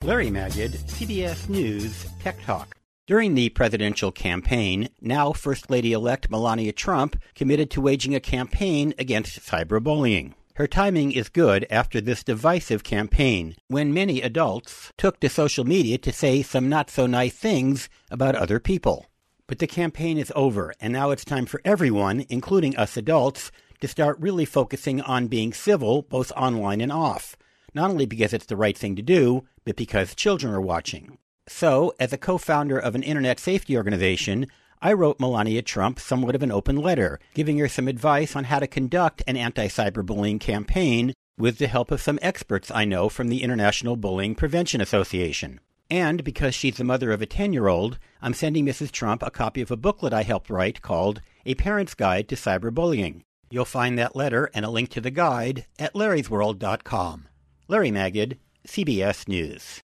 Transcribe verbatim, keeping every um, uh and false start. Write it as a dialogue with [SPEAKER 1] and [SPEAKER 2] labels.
[SPEAKER 1] Larry Magid, C B S News Tech Talk. During the presidential campaign, now First Lady-elect Melania Trump committed to waging a campaign against cyberbullying. Her timing is good after this divisive campaign, when many adults took to social media to say some not-so-nice things about other people. But the campaign is over, and now it's time for everyone, including us adults, to start really focusing on being civil, both online and off. Not only because it's the right thing to do, but because children are watching. So, as a co-founder of an internet safety organization, I wrote Melania Trump somewhat of an open letter, giving her some advice on how to conduct an anti-cyberbullying campaign with the help of some experts I know from the International Bullying Prevention Association. And because she's the mother of a ten-year-old, I'm sending Missus Trump a copy of a booklet I helped write called A Parent's Guide to Cyberbullying. You'll find that letter and a link to the guide at larrys world dot com. Larry Magid, C B S News.